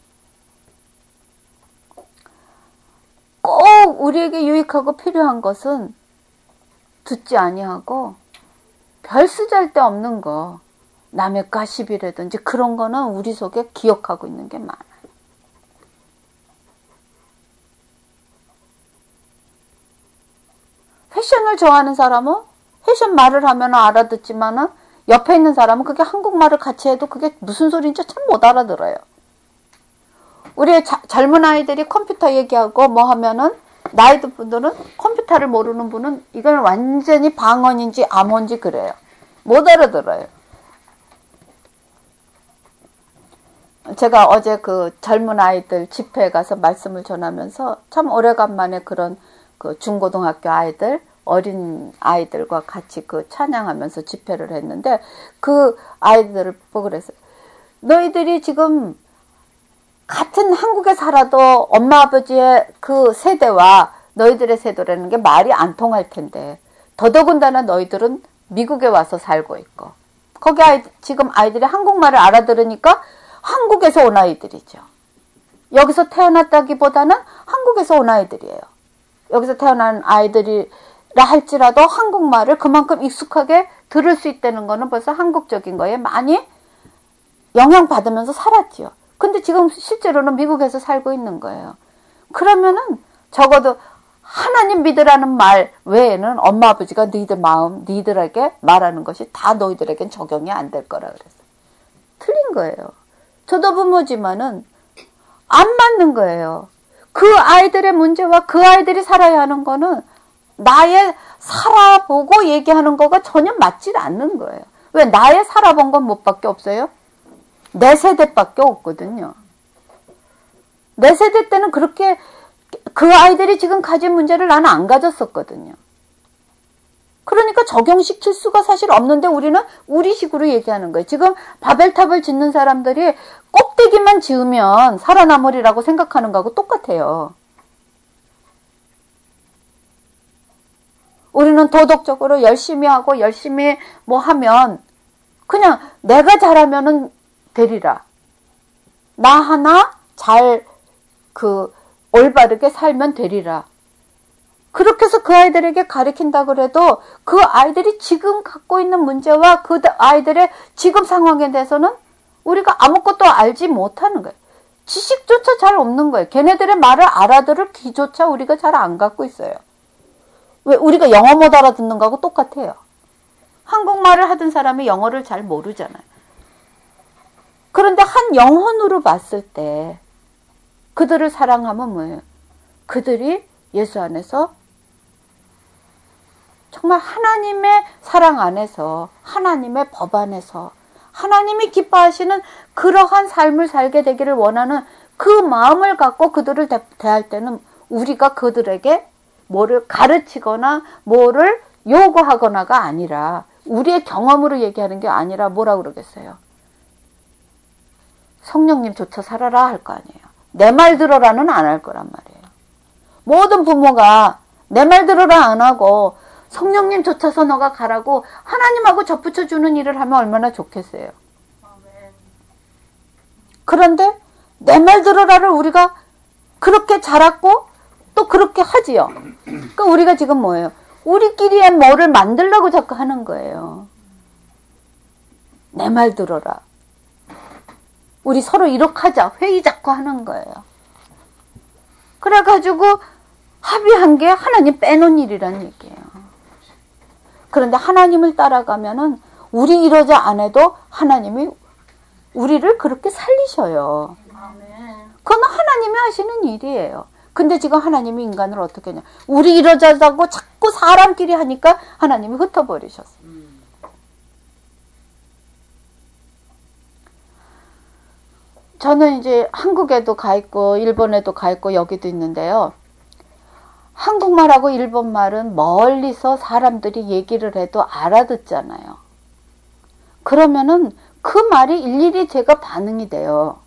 꼭 우리에게 유익하고 필요한 것은 듣지 아니하고 별 쓰잘데없는 거, 남의 가십이라든지 그런 거는 우리 속에 기억하고 있는 게 많아요. 패션을 좋아하는 사람은 패션 말을 하면 알아듣지만은 옆에 있는 사람은 그게 한국말을 같이 해도 그게 무슨 소리인지 참 못 알아들어요. 우리 자, 젊은 아이들이 컴퓨터 얘기하고 뭐 하면은 나이 든 분들은 컴퓨터를 모르는 분은 이건 완전히 방언인지 암호인지 그래요. 못 알아들어요. 제가 어제 그 젊은 아이들 집회에 가서 말씀을 전하면서 참 오래간만에 그런 그 중고등학교 아이들, 어린 아이들과 같이 그 찬양하면서 집회를 했는데 그 아이들을 보고 그랬어요. 너희들이 지금 같은 한국에 살아도 엄마 아버지의 그 세대와 너희들의 세대라는 게 말이 안 통할 텐데 더더군다나 너희들은 미국에 와서 살고 있고 거기 아이, 지금 아이들이 한국말을 알아들으니까 한국에서 온 아이들이죠. 여기서 태어났다기보다는 한국에서 온 아이들이에요. 여기서 태어난 아이들이라 할지라도 한국말을 그만큼 익숙하게 들을 수 있다는 거는 벌써 한국적인 거에 많이 영향받으면서 살았지요. 근데 지금 실제로는 미국에서 살고 있는 거예요. 그러면은 적어도 하나님 믿으라는 말 외에는 엄마 아버지가 너희들 마음, 너희들에게 말하는 것이 다 너희들에겐 적용이 안 될 거라 그랬어요. 틀린 거예요. 저도 부모지만은 안 맞는 거예요. 그 아이들의 문제와 그 아이들이 살아야 하는 거는 나의 살아보고 얘기하는 거가 전혀 맞질 않는 거예요. 왜? 나의 살아본 건 뭐밖에 없어요? 내 세대밖에 없거든요. 내 세대 때는 그렇게 그 아이들이 지금 가진 문제를 나는 안 가졌었거든요. 그러니까 적용시킬 수가 사실 없는데 우리는 우리식으로 얘기하는 거예요. 지금 바벨탑을 짓는 사람들이 꼭대기만 지으면 살아남으리라고 생각하는 거하고 똑같아요. 우리는 도덕적으로 열심히 하고 열심히 뭐 하면 그냥 내가 잘하면은 되리라. 나 하나 잘 그 올바르게 살면 되리라. 그렇게 해서 그 아이들에게 가르친다 그래도 그 아이들이 지금 갖고 있는 문제와 그 아이들의 지금 상황에 대해서는 우리가 아무것도 알지 못하는 거예요. 지식조차 잘 없는 거예요. 걔네들의 말을 알아들을 기조차 우리가 잘 안 갖고 있어요. 왜? 우리가 영어 못 알아듣는 거하고 똑같아요. 한국말을 하던 사람이 영어를 잘 모르잖아요. 그런데 한 영혼으로 봤을 때 그들을 사랑하면 뭐예요? 그들이 예수 안에서 정말 하나님의 사랑 안에서 하나님의 법 안에서 하나님이 기뻐하시는 그러한 삶을 살게 되기를 원하는 그 마음을 갖고 그들을 대, 대할 때는 우리가 그들에게 뭐를 가르치거나 뭐를 요구하거나가 아니라 우리의 경험으로 얘기하는 게 아니라 뭐라 그러겠어요? 성령님 조차 살아라 할 거 아니에요. 내 말 들어라는 안 할 거란 말이에요. 모든 부모가 내 말 들어라 안 하고 성령님 쫓아서 너가 가라고 하나님하고 접붙여주는 일을 하면 얼마나 좋겠어요. 그런데 내 말 들어라를 우리가 그렇게 자랐고 또 그렇게 하지요. 그러니까 우리가 지금 뭐예요? 우리끼리의 뭐를 만들려고 자꾸 하는 거예요. 내 말 들어라. 우리 서로 이렇게 하자. 회의 자꾸 하는 거예요. 그래가지고 합의한 게 하나님 빼놓은 일이란 얘기예요. 그런데 하나님을 따라가면은 우리 이러자 안 해도 하나님이 우리를 그렇게 살리셔요. 그건 하나님이 하시는 일이에요. 근데 지금 하나님이 인간을 어떻게 하냐. 우리 이러자고 자꾸 사람끼리 하니까 하나님이 흩어버리셨어요. 저는 이제 한국에도 가 있고 일본에도 가 있고 여기도 있는데요. 한국말하고 일본말은 멀리서 사람들이 얘기를 해도 알아듣잖아요. 그러면은 그 말이 일일이 제가 반응이 돼요.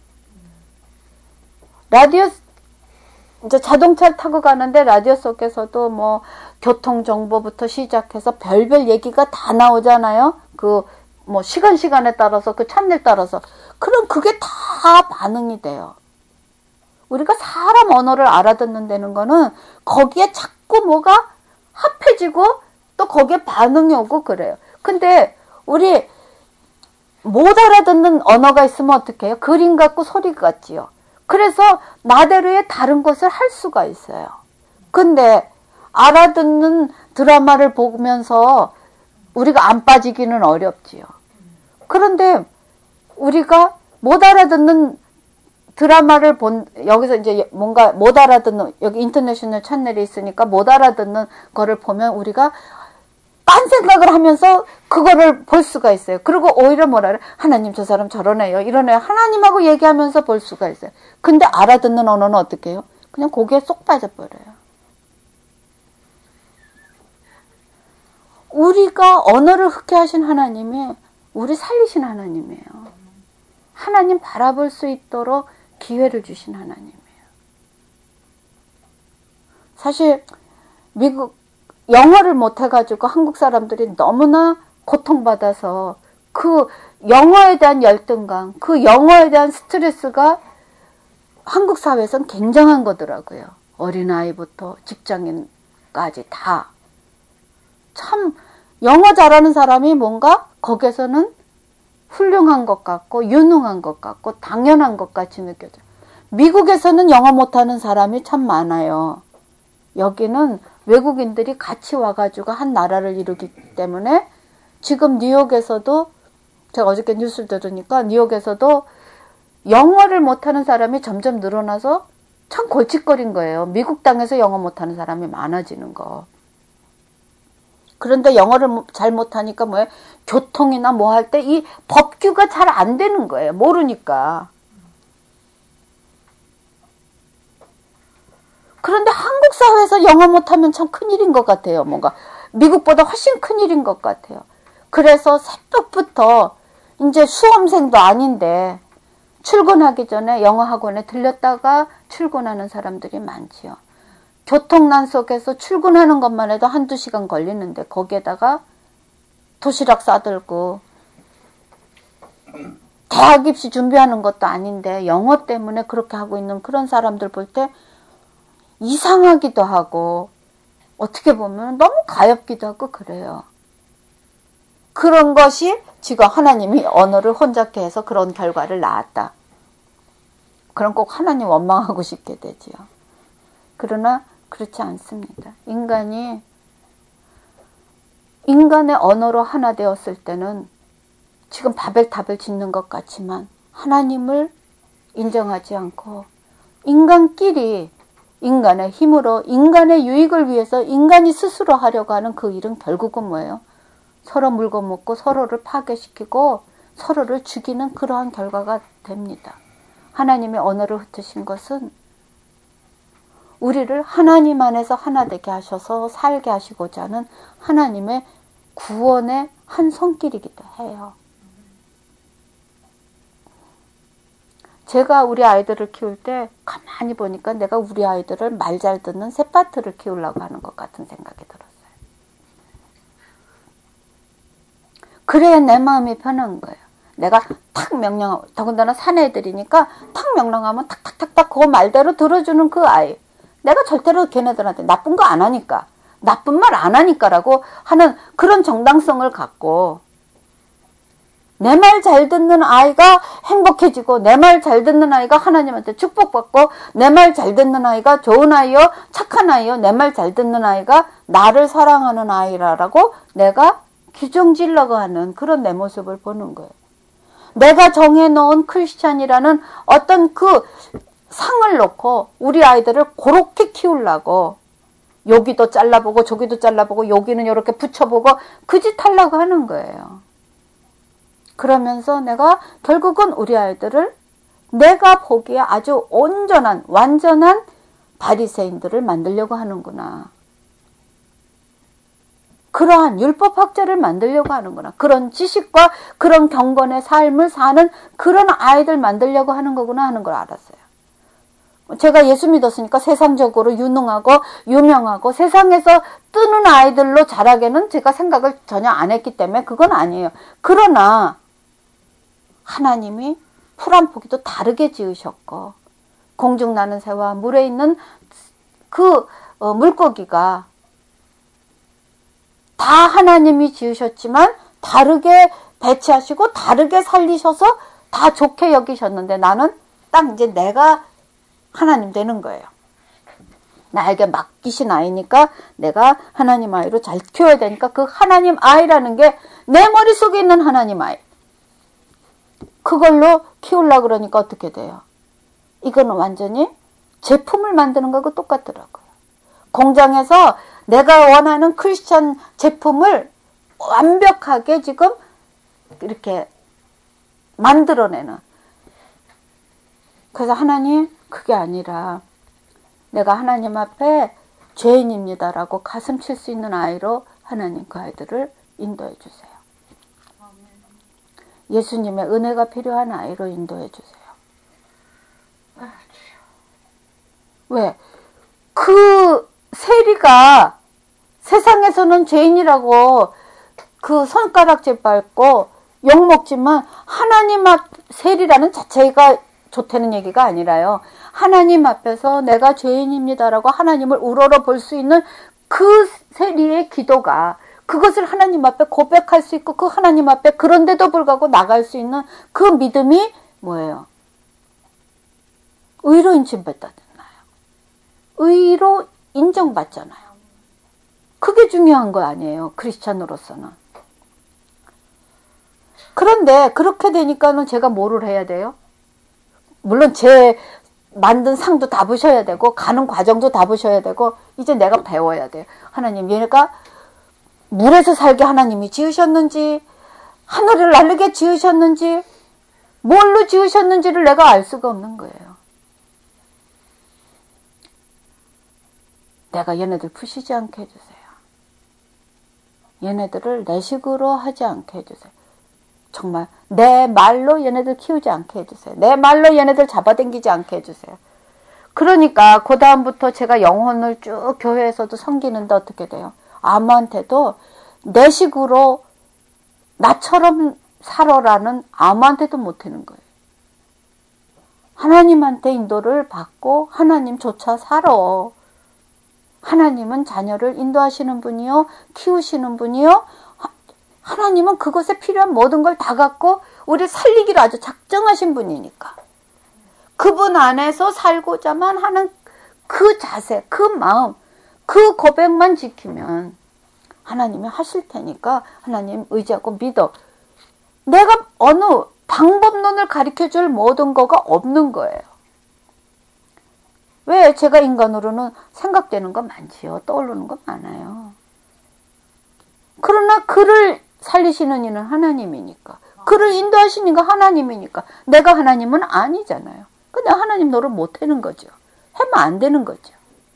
라디오 이제 자동차를 타고 가는데 라디오 속에서도 뭐 교통정보부터 시작해서 별별 얘기가 다 나오잖아요. 그 뭐 시간 시간에 따라서 그 채널 따라서. 그럼 그게 다 반응이 돼요. 우리가 사람 언어를 알아듣는 데는 거는 거기에 자꾸 뭐가 합해지고 또 거기에 반응이 오고 그래요. 근데 우리 못 알아듣는 언어가 있으면 어떻게 해요? 그림 같고 소리 같지요. 그래서 나대로의 다른 것을 할 수가 있어요. 근데 알아듣는 드라마를 보면서 우리가 안 빠지기는 어렵지요. 그런데 우리가 못 알아듣는 드라마를 본, 여기서 이제 뭔가 못 알아듣는, 여기 인터내셔널 채널이 있으니까 못 알아듣는 거를 보면 우리가 딴 생각을 하면서 그거를 볼 수가 있어요. 그리고 오히려 뭐라 그래? 하나님 저 사람 저러네요. 이러네요. 하나님하고 얘기하면서 볼 수가 있어요. 근데 알아듣는 언어는 어떻게 해요? 그냥 거기에 쏙 빠져버려요. 우리가 언어를 흑해 하신 하나님이 우리 살리신 하나님이에요. 하나님 바라볼 수 있도록 기회를 주신 하나님이에요. 사실 미국 영어를 못해가지고 한국 사람들이 너무나 고통받아서 그 영어에 대한 열등감, 그 영어에 대한 스트레스가 한국 사회에서는 굉장한 거더라고요. 어린아이부터 직장인까지 다. 참 영어 잘하는 사람이 뭔가 거기서는 훌륭한 것 같고 유능한 것 같고 당연한 것 같이 느껴져요. 미국에서는 영어 못하는 사람이 참 많아요. 여기는 외국인들이 같이 와가지고 한 나라를 이루기 때문에 지금 뉴욕에서도 제가 어저께 뉴스를 들으니까 뉴욕에서도 영어를 못하는 사람이 점점 늘어나서 참 골칫거린 거예요. 미국 땅에서 영어 못하는 사람이 많아지는 거. 그런데 영어를 잘 못하니까 뭐예요? 교통이나 뭐 할 때 이 법규가 잘 안 되는 거예요. 모르니까. 그런데 한국 사회에서 영어 못하면 참 큰일인 것 같아요. 뭔가 미국보다 훨씬 큰일인 것 같아요. 그래서 새벽부터 이제 수험생도 아닌데 출근하기 전에 영어 학원에 들렸다가 출근하는 사람들이 많지요. 교통난 속에서 출근하는 것만 해도 한두 시간 걸리는데 거기에다가 도시락 싸들고 대학 입시 준비하는 것도 아닌데 영어 때문에 그렇게 하고 있는 그런 사람들 볼 때 이상하기도 하고 어떻게 보면 너무 가엽기도 하고 그래요. 그런 것이 지금 하나님이 언어를 혼잡게 해서 그런 결과를 낳았다. 그럼 꼭 하나님 원망하고 싶게 되지요. 그러나 그렇지 않습니다. 인간이 인간의 언어로 하나 되었을 때는 지금 바벨탑을 짓는 것 같지만 하나님을 인정하지 않고 인간끼리 인간의 힘으로 인간의 유익을 위해서 인간이 스스로 하려고 하는 그 일은 결국은 뭐예요? 서로 물고먹고 서로를 파괴시키고 서로를 죽이는 그러한 결과가 됩니다. 하나님의 언어를 흩으신 것은 우리를 하나님 안에서 하나 되게 하셔서 살게 하시고자 하는 하나님의 구원의 한 손길이기도 해요. 제가 우리 아이들을 키울 때 가만히 보니까 내가 우리 아이들을 말 잘 듣는 새파트를 키우려고 하는 것 같은 생각이 들었어요. 그래야 내 마음이 편한 거예요. 내가 탁 명령하고, 더군다나 사내들이니까 탁 명령하면 탁탁탁탁 그 말대로 들어주는 그 아이. 내가 절대로 걔네들한테 나쁜 거 안 하니까, 나쁜 말 안 하니까라고 하는 그런 정당성을 갖고 내 말 잘 듣는 아이가 행복해지고, 내 말 잘 듣는 아이가 하나님한테 축복받고, 내 말 잘 듣는 아이가 좋은 아이요, 착한 아이요, 내 말 잘 듣는 아이가 나를 사랑하는 아이라고 내가 규정지으려고 하는 그런 내 모습을 보는 거예요. 내가 정해놓은 크리스찬이라는 어떤 그 상을 놓고 우리 아이들을 그렇게 키우려고, 여기도 잘라보고 저기도 잘라보고 여기는 이렇게 붙여보고 그 짓 하려고 하는 거예요. 그러면서 내가 결국은 우리 아이들을 내가 보기에 아주 온전한 완전한 바리새인들을 만들려고 하는구나. 그러한 율법학자를 만들려고 하는구나. 그런 지식과 그런 경건의 삶을 사는 그런 아이들 만들려고 하는 거구나 하는 걸 알았어요. 제가 예수 믿었으니까 세상적으로 유능하고 유명하고 세상에서 뜨는 아이들로 자라게는 제가 생각을 전혀 안 했기 때문에 그건 아니에요. 그러나 하나님이 풀 한 포기도 다르게 지으셨고, 공중 나는 새와 물에 있는 그 어, 물고기가 다 하나님이 지으셨지만 다르게 배치하시고 다르게 살리셔서 다 좋게 여기셨는데, 나는 딱 이제 내가 하나님 되는 거예요. 나에게 맡기신 아이니까 내가 하나님 아이로 잘 키워야 되니까 그 하나님 아이라는 게 내 머릿속에 있는 하나님 아이, 그걸로 키우려고 그러니까 어떻게 돼요? 이거는 완전히 제품을 만드는 거하고 똑같더라고요. 공장에서 내가 원하는 크리스찬 제품을 완벽하게 지금 이렇게 만들어내는. 그래서 하나님, 그게 아니라 내가 하나님 앞에 죄인입니다라고 가슴 칠 수 있는 아이로 하나님 그 아이들을 인도해 주세요. 예수님의 은혜가 필요한 아이로 인도해 주세요. 왜? 그 세리가 세상에서는 죄인이라고 그 손가락질 밟고 욕먹지만 하나님 앞 세리라는 자체가 좋다는 얘기가 아니라요. 하나님 앞에서 내가 죄인입니다라고 하나님을 우러러 볼 수 있는 그 세리의 기도가, 그것을 하나님 앞에 고백할 수 있고 그 하나님 앞에 그런데도 불구하고 나갈 수 있는 그 믿음이 뭐예요? 의로 인침받잖아요. 의로 인정받잖아요. 그게 중요한 거 아니에요, 크리스찬으로서는. 그런데 그렇게 되니까는 제가 뭐를 해야 돼요? 물론 제 만든 상도 다 보셔야 되고 가는 과정도 다 보셔야 되고, 이제 내가 배워야 돼요. 하나님, 얘가 물에서 살게 하나님이 지으셨는지, 하늘을 날르게 지으셨는지, 뭘로 지으셨는지를 내가 알 수가 없는 거예요. 내가 얘네들 푸시지 않게 해주세요. 얘네들을 내 식으로 하지 않게 해주세요. 정말 내 말로 얘네들 키우지 않게 해주세요. 내 말로 얘네들 잡아당기지 않게 해주세요. 그러니까 그 다음부터 제가 영혼을 쭉 교회에서도 섬기는데 어떻게 돼요? 아무한테도 내 식으로 나처럼 살아라는 아무한테도 못하는 거예요. 하나님한테 인도를 받고 하나님조차 살아. 하나님은 자녀를 인도하시는 분이요, 키우시는 분이요, 하나님은 그것에 필요한 모든 걸 다 갖고 우리 살리기로 아주 작정하신 분이니까 그분 안에서 살고자만 하는 그 자세, 그 마음, 그 고백만 지키면 하나님이 하실 테니까 하나님 의지하고 믿어. 내가 어느 방법론을 가르쳐줄 모든 거가 없는 거예요. 왜? 제가 인간으로는 생각되는 거 많지요. 떠오르는 거 많아요. 그러나 그를 살리시는 이는 하나님이니까, 그를 인도하시는 건 하나님이니까 내가 하나님은 아니잖아요. 근데 하나님 노릇 못하는 거죠. 하면 안 되는 거죠.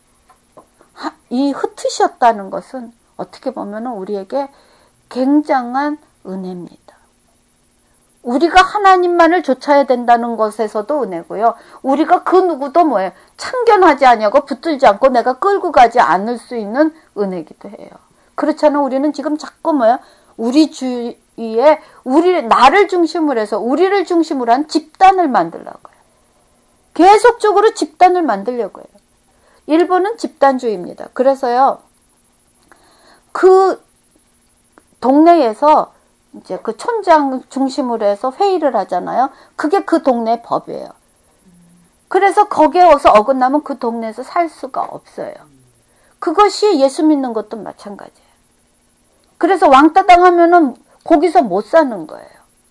이 흩으셨다는 것은 어떻게 보면 우리에게 굉장한 은혜입니다. 우리가 하나님만을 좇아야 된다는 것에서도 은혜고요. 우리가 그 누구도 뭐예요? 참견하지 아니하고 붙들지 않고 내가 끌고 가지 않을 수 있는 은혜이기도 해요. 그렇잖아요. 우리는 지금 자꾸 뭐예요? 우리 주위에 우리 나를 중심으로 해서 우리를 중심으로 한 집단을 만들려고 해요. 계속적으로 집단을 만들려고 해요. 일본은 집단주의입니다. 그래서요, 그 동네에서 이제 그 촌장 중심으로 해서 회의를 하잖아요. 그게 그 동네 법이에요. 그래서 거기에 와서 어긋나면 그 동네에서 살 수가 없어요. 그것이 예수 믿는 것도 마찬가지예요. 그래서 왕따 당하면은 거기서 못 사는 거예요.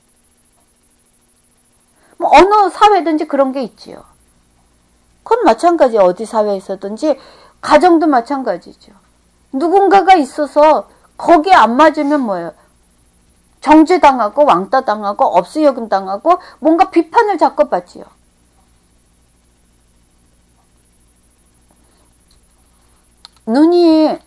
뭐 어느 사회든지 그런 게 있지요. 그건 마찬가지예요. 어디 사회에서든지 가정도 마찬가지죠. 누군가가 있어서 거기에 안 맞으면 뭐예요? 정죄당하고 왕따 당하고 업수여금 당하고 뭔가 비판을 자꾸 받지요. 눈이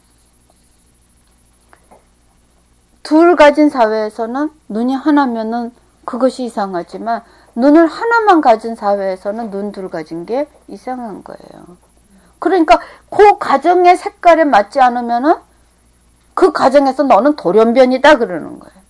둘 가진 사회에서는 눈이 하나면은 그것이 이상하지만 눈을 하나만 가진 사회에서는 눈 둘 가진 게 이상한 거예요. 그러니까 그 가정의 색깔에 맞지 않으면은 그 가정에서 너는 돌연변이다 그러는 거예요.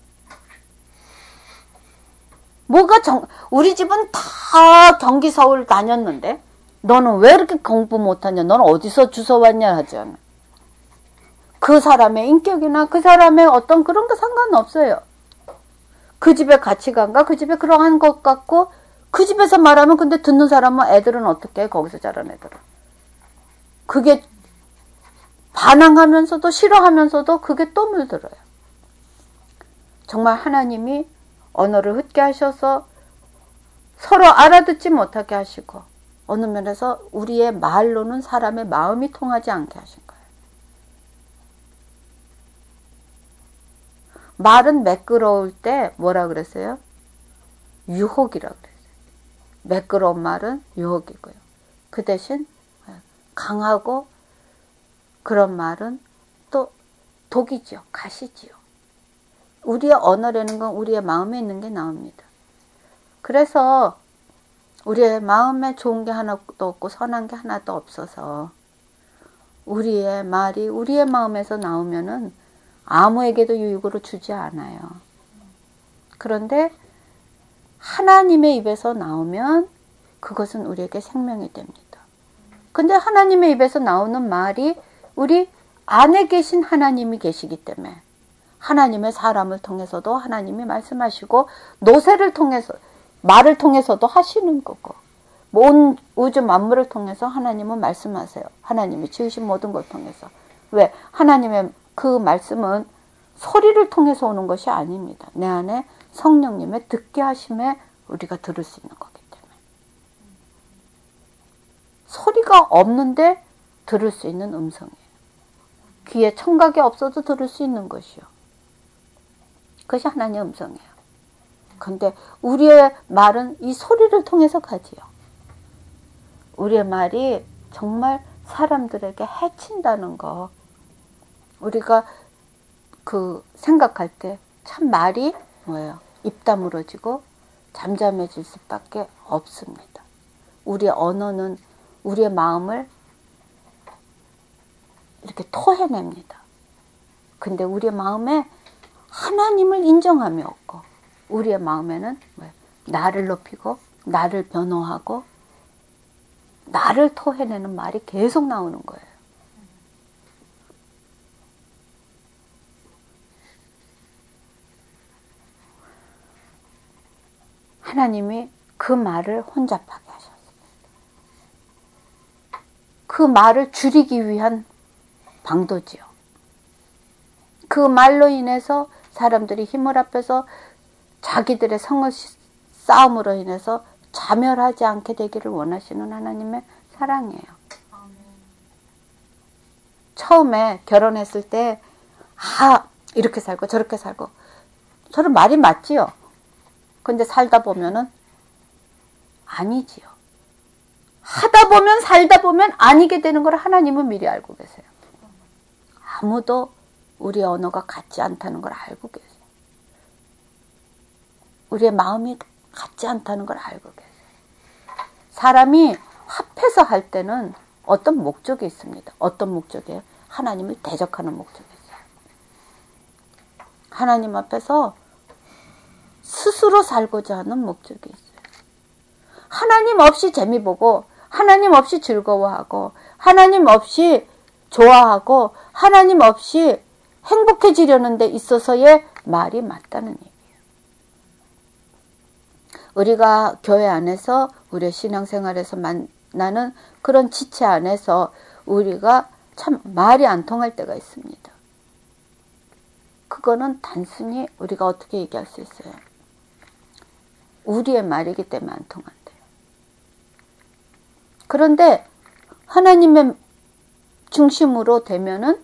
뭐가 정, 우리 집은 다 경기 서울 다녔는데 너는 왜 이렇게 공부 못하냐? 너는 어디서 주워왔냐 하잖아. 그 사람의 인격이나 그 사람의 어떤 그런 거 상관없어요. 그 집의 가치관과 그 집에 그러한 것 같고 그 집에서 말하면 근데 듣는 사람은 애들은 어떻게 해? 거기서 자란 애들은. 그게 반항하면서도 싫어하면서도 그게 또 물들어요. 정말 하나님이 언어를 흩게 하셔서 서로 알아듣지 못하게 하시고 어느 면에서 우리의 말로는 사람의 마음이 통하지 않게 하신 거예요. 말은 매끄러울 때 뭐라 그랬어요? 유혹이라고 그랬어요. 매끄러운 말은 유혹이고요. 그 대신 강하고 그런 말은 또 독이지요. 가시지요. 우리의 언어라는 건 우리의 마음에 있는 게 나옵니다. 그래서 우리의 마음에 좋은 게 하나도 없고 선한 게 하나도 없어서 우리의 말이 우리의 마음에서 나오면은 아무에게도 유익으로 주지 않아요. 그런데 하나님의 입에서 나오면 그것은 우리에게 생명이 됩니다. 근데 하나님의 입에서 나오는 말이 우리 안에 계신 하나님이 계시기 때문에 하나님의 사람을 통해서도 하나님이 말씀하시고 노새를 통해서 말을 통해서도 하시는 거고 온 우주 만물을 통해서 하나님은 말씀하세요. 하나님이 지으신 모든 걸 통해서. 왜? 하나님의 그 말씀은 소리를 통해서 오는 것이 아닙니다. 내 안에 성령님의 듣게 하심에 우리가 들을 수 있는 거기 때문에. 소리가 없는데 들을 수 있는 음성이에요. 귀에 청각이 없어도 들을 수 있는 것이요. 그것이 하나님의 음성이에요. 그런데 우리의 말은 이 소리를 통해서 가지요. 우리의 말이 정말 사람들에게 해친다는 거 우리가 그 생각할 때 참 말이 뭐예요? 입 다물어지고 잠잠해질 수밖에 없습니다. 우리의 언어는 우리의 마음을 이렇게 토해냅니다. 근데 우리의 마음에 하나님을 인정함이 없고 우리의 마음에는 뭐예요? 나를 높이고 나를 변호하고 나를 토해내는 말이 계속 나오는 거예요. 하나님이 그 말을 혼잡하게 하셨습니다. 그 말을 줄이기 위한 방도지요. 그 말로 인해서 사람들이 힘을 합해서 자기들의 성을 싸움으로 인해서 자멸하지 않게 되기를 원하시는 하나님의 사랑이에요. 처음에 결혼했을 때 아, 이렇게 살고 저렇게 살고 저는 말이 맞지요. 근데 살다 보면은 아니지요. 하다 보면 살다 보면 아니게 되는 걸 하나님은 미리 알고 계세요. 아무도 우리의 언어가 같지 않다는 걸 알고 계세요. 우리의 마음이 같지 않다는 걸 알고 계세요. 사람이 합해서 할 때는 어떤 목적이 있습니다. 어떤 목적이에요? 하나님을 대적하는 목적이 있어요. 하나님 앞에서 스스로 살고자 하는 목적이 있어요. 하나님 없이 재미 보고 하나님 없이 즐거워하고 하나님 없이 좋아하고 하나님 없이 행복해지려는 데 있어서의 말이 맞다는 얘기예요. 우리가 교회 안에서 우리의 신앙생활에서 만나는 그런 지체 안에서 우리가 참 말이 안 통할 때가 있습니다. 그거는 단순히 우리가 어떻게 얘기할 수 있어요? 우리의 말이기 때문에 안 통한대요. 그런데 하나님의 중심으로 되면은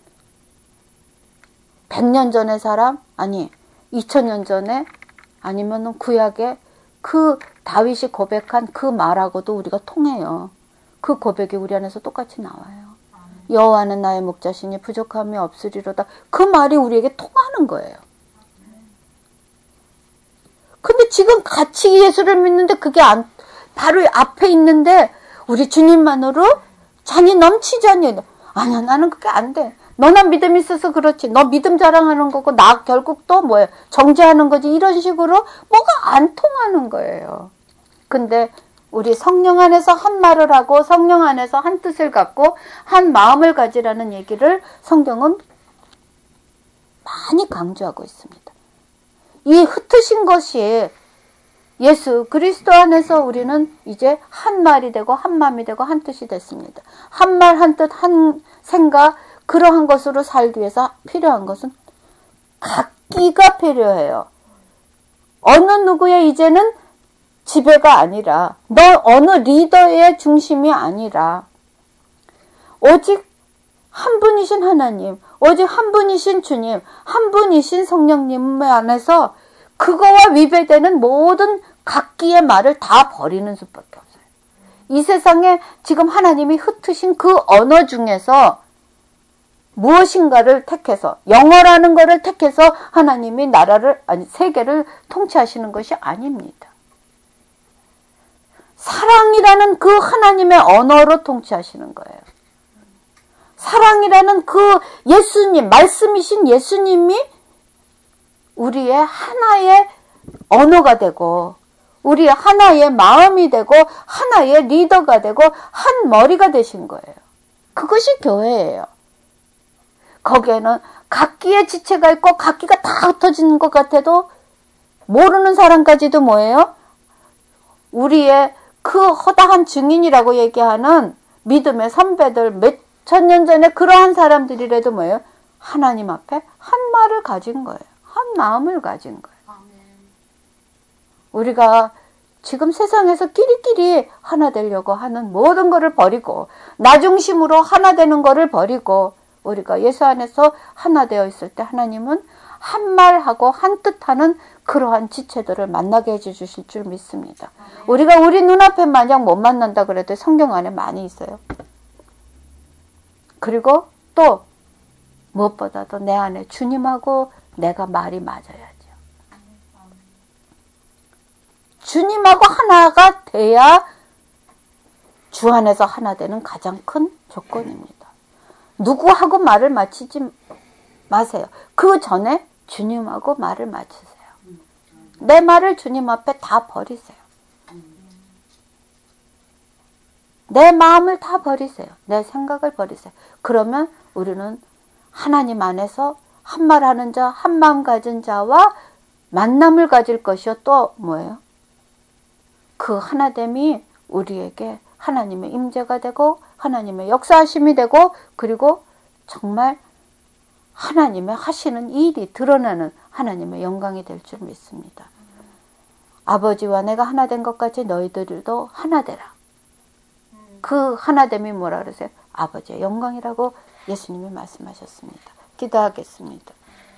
백 년 전의 사람, 아니 이천 년 전에, 아니면은 구약에 그 다윗이 고백한 그 말하고도 우리가 통해요. 그 고백이 우리 안에서 똑같이 나와요. 여호와는 나의 목자시니 부족함이 없으리로다. 그 말이 우리에게 통하는 거예요. 근데 지금 같이 예수를 믿는데 그게 안, 바로 앞에 있는데 우리 주님만으로 잔이 넘치지 않냐. 아니야, 나는 그게 안 돼. 너나 믿음이 있어서 그렇지. 너 믿음 자랑하는 거고 나 결국 또 뭐예요? 정죄하는 거지. 이런 식으로 뭐가 안 통하는 거예요. 근데 우리 성령 안에서 한 말을 하고 성령 안에서 한 뜻을 갖고 한 마음을 가지라는 얘기를 성경은 많이 강조하고 있습니다. 이 흩으신 것이 예수 그리스도 안에서 우리는 이제 한 말이 되고 한 마음이 되고 한 뜻이 됐습니다. 한 말 한 뜻 한 생각, 그러한 것으로 살기 위해서 필요한 것은 각기가 필요해요. 어느 누구의 이제는 지배가 아니라, 너 어느 리더의 중심이 아니라 오직 한 분이신 하나님, 오직 한 분이신 주님, 한 분이신 성령님 안에서 그거와 위배되는 모든 각기의 말을 다 버리는 수밖에 없어요. 이 세상에 지금 하나님이 흩으신 그 언어 중에서 무엇인가를 택해서, 영어라는 것을 택해서 하나님이 나라를, 아니 세계를 통치하시는 것이 아닙니다. 사랑이라는 그 하나님의 언어로 통치하시는 거예요. 사랑이라는 그 예수님, 말씀이신 예수님이 우리의 하나의 언어가 되고 우리의 하나의 마음이 되고 하나의 리더가 되고 한 머리가 되신 거예요. 그것이 교회예요. 거기에는 각기의 지체가 있고 각기가 다 흩어지는 것 같아도 모르는 사람까지도 뭐예요? 우리의 그 허다한 증인이라고 얘기하는 믿음의 선배들, 몇 천 년 전에 그러한 사람들이라도 뭐예요? 하나님 앞에 한 말을 가진 거예요. 한 마음을 가진 거예요. 우리가 지금 세상에서 끼리끼리 하나 되려고 하는 모든 것을 버리고 나 중심으로 하나 되는 것을 버리고 우리가 예수 안에서 하나 되어 있을 때 하나님은 한 말하고 한 뜻하는 그러한 지체들을 만나게 해 주실 줄 믿습니다. 우리가 우리 눈앞에 마냥 못 만난다 그래도 성경 안에 많이 있어요. 그리고 또 무엇보다도 내 안에 주님하고 내가 말이 맞아야죠. 주님하고 하나가 돼야 주 안에서 하나 되는 가장 큰 조건입니다. 누구하고 말을 맞추지 마세요. 그 전에 주님하고 말을 맞추세요. 내 말을 주님 앞에 다 버리세요. 내 마음을 다 버리세요. 내 생각을 버리세요. 그러면 우리는 하나님 안에서 한 말 하는 자, 한 마음 가진 자와 만남을 가질 것이요. 또 뭐예요? 그 하나됨이 우리에게 하나님의 임재가 되고 하나님의 역사하심이 되고 그리고 정말 하나님의 하시는 일이 드러나는 하나님의 영광이 될 줄 믿습니다. 아버지와 내가 하나 된 것 같이 너희들도 하나 되라. 그 하나됨이 뭐라 그러세요? 아버지의 영광이라고 예수님이 말씀하셨습니다. 기도하겠습니다.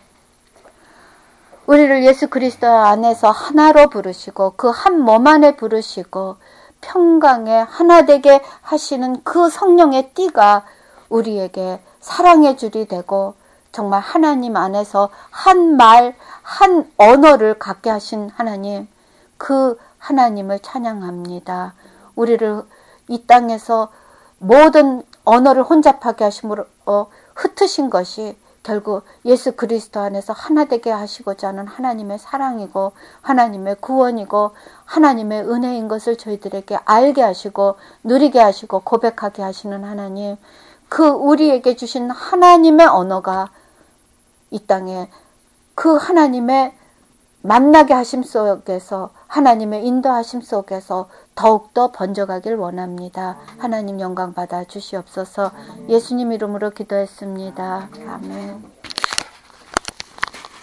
우리를 예수 그리스도 안에서 하나로 부르시고 그 한 몸 안에 부르시고 평강에 하나 되게 하시는 그 성령의 띠가 우리에게 사랑의 줄이 되고 정말 하나님 안에서 한 말, 한 언어를 갖게 하신 하나님, 그 하나님을 찬양합니다. 우리를 이 땅에서 모든 언어를 혼잡하게 하심으로 어, 흩으신 것이 결국 예수 그리스도 안에서 하나 되게 하시고자 하는 하나님의 사랑이고 하나님의 구원이고 하나님의 은혜인 것을 저희들에게 알게 하시고 누리게 하시고 고백하게 하시는 하나님, 그 우리에게 주신 하나님의 언어가 이 땅에 그 하나님의 만나게 하심 속에서 하나님의 인도하심 속에서 더욱더 번져가길 원합니다. 하나님 영광 받아 주시옵소서. 예수님 이름으로 기도했습니다. 아멘.